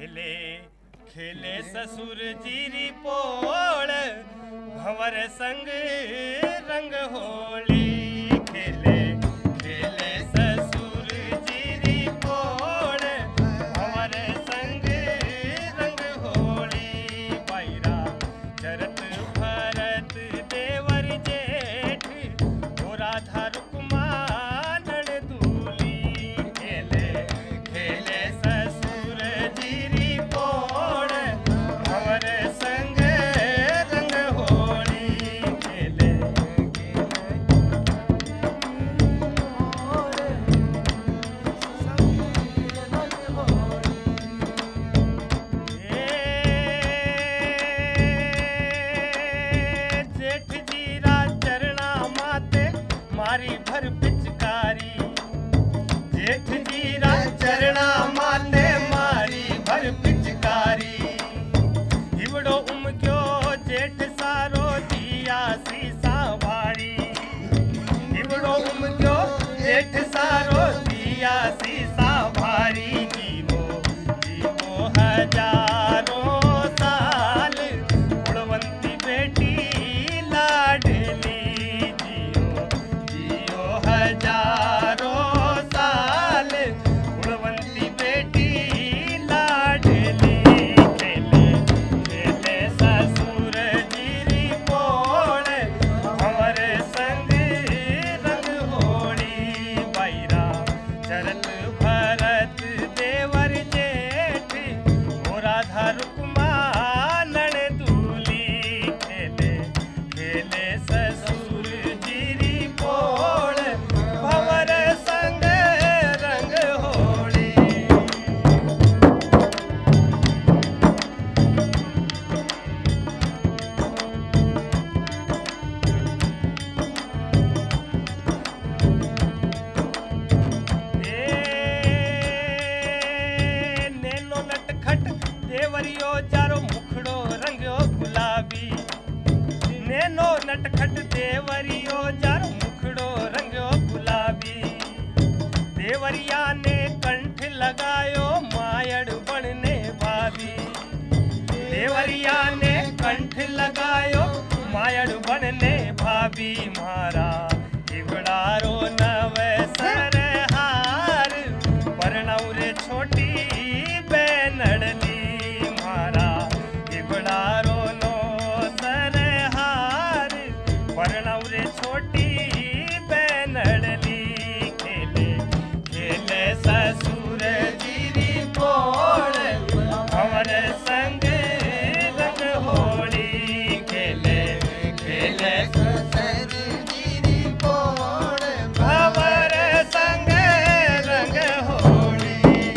खेले खेले ससुर जीरी पोड़ भंवर संग रंग होली खेले खेले ससुर जीरी पोड़ भंवर संग रंग होली बैरा चरत भरत देवर जेठ ओ राधा रुक्मा नड़दूली खेले खेले ससुर जीरी पोड़ भंवर संग रंग होली खेले जेठ जीरा चरणा माते मारी भर पिचकारी जेठ जीरा चरणा माते मारी भर पिचकारी हिवड़ो उमक्यो जेठ सारो दिया सीसा भारी हिवड़ो उमक्यो जेठ सारो दिया सीसा भारी जीवो जीवो हजारों साल गुणवंती बेटी लाडली जियो जियो हजारों साल गुणवंती बेटी लाडली खेले खेले ससुर जीरी पोड़ भंवर संग रंग होली बैरा चरत भरत देवर जेठ ओ राधा रुक्मा नड़दूली खेले खेले ससुर जीरी पोड़ भंवर संग रंग होली नेनो नटखट देवरियो चारो मुखड़ो रंगो गुलाबी नेनो नटखट देवरियो चारो मुखड़ो रंगो गुलाबी देवरिया ने कंठ लगायो मायड़ बनने भाभी देवरिया ने कंठ लगायो मायड़ बनने भाभी मारा हिवड़ारो नव सरहार परनौरे छोटी बैनड़ली मारा हिवड़ारो नो सरहार परनौरे छोटी बैनड़ली खेले खेले ससुर जीरी पोड़ भंवर संग रंग होली खेले खेले ससुर जीरी पोड़ भंवर संग रंग होली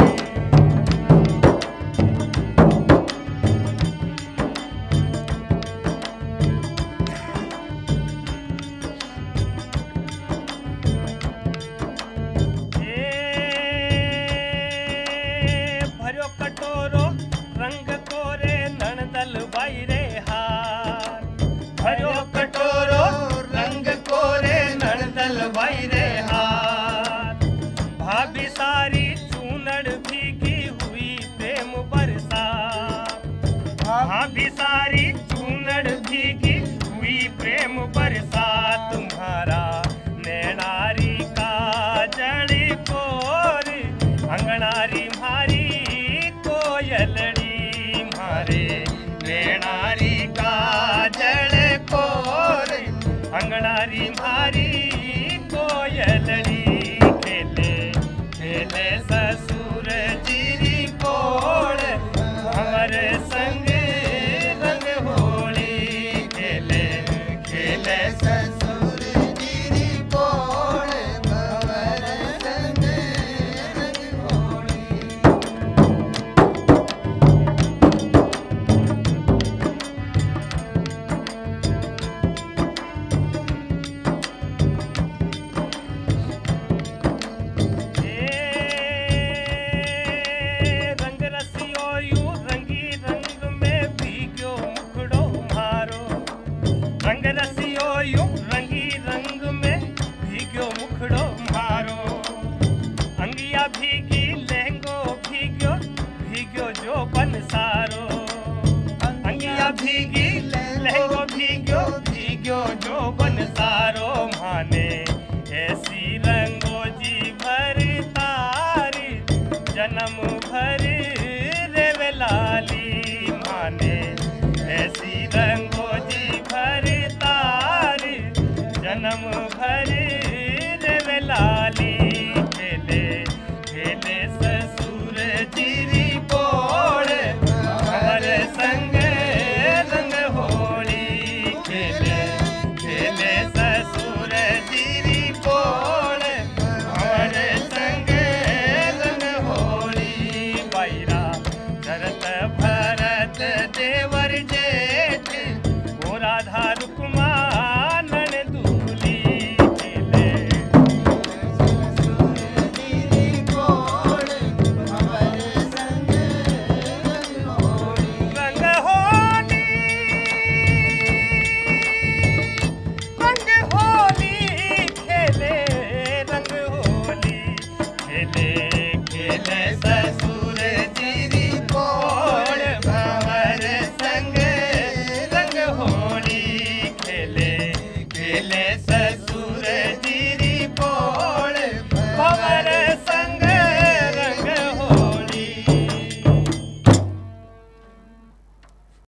भर्यो कटोरो रंग कोरे नणदल बाईरे हार भर्यो कटोरो रंग कोरे नणदल बाईरे हार भाभी सारी चूनड़ भीगी हुई प्रेम बरसात भाभी सारी चूनड़ भीगी हुई प्रेम बरसात तुम्हारा नैनारी का जड़ी कोर अंगनारी मारी कोयलड़ी मारे नैनारी का जड़ कोर अंगनारी मारी कोयलड़ी खेले खेले ससुर जीरी पोड़ भंवर संग रंग होली खेले खेले ससुर जीरी पोड़ भंवर संग रंग होली भीगी लहंगो भीग्यो भीग्यो जो बन सारो माने ऐसी रंगो जी भर तारी जन्म भर रे लाली माने ऐसी रंगो